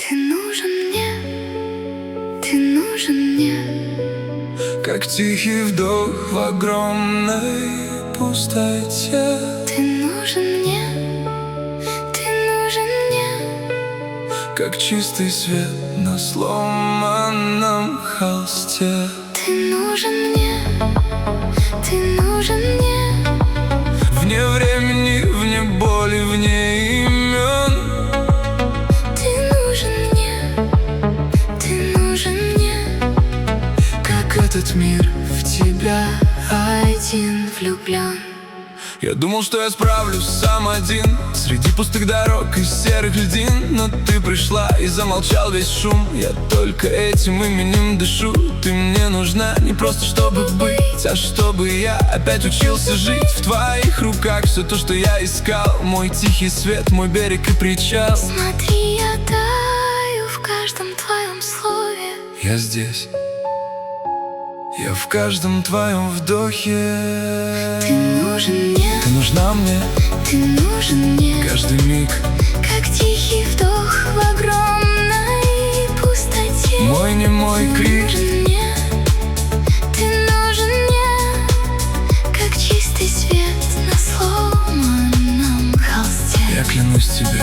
Ты нужен мне, ты нужен мне. Как тихий вдох в огромной пустоте. Ты нужен мне, ты нужен мне. Как чистый свет на сломанном холсте. Ты нужен мне, ты нужен мне. Вне времени, вне боли, вне имен. Ты нужен мне, ты нужен мне. Как этот мир в тебя Один влюблен. Я думал, что я справлюсь сам один среди пустых дорог и серых льдин. Но ты пришла и замолчал весь шум. Я только этим именем дышу. Ты мне нужна не просто чтобы быть, а чтобы я опять учился жить. В твоих руках все то, что я искал. Мой тихий свет, мой берег и причал. Смотри, я таю в каждом твоем слове. Я здесь, я в каждом твоем вдохе. Ты нужен мне, Ты нужна мне ты нужен мне. каждый миг. Как тихий вдох в огромной пустоте. Мой немой Ты крик. нужен мне, ты нужен мне. Как чистый свет на сломанном холсте. Я клянусь тебе.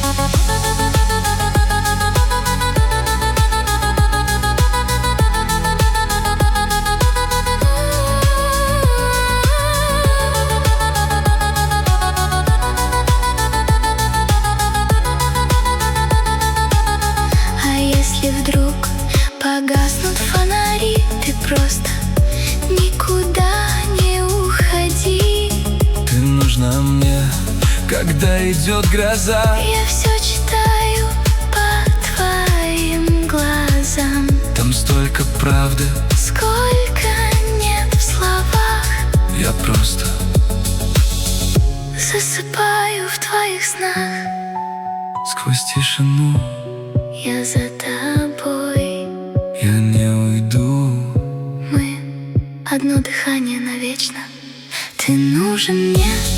Вдруг погаснут фонари, ты просто никуда не уходи. Ты нужна мне, когда идет гроза. Я все читаю по твоим глазам. Там столько правды, Сколько нет в словах. я просто Засыпаю в твоих снах. сквозь тишину. Я за тобой. Я не уйду. Мы одно дыхание навечно. Ты нужен мне,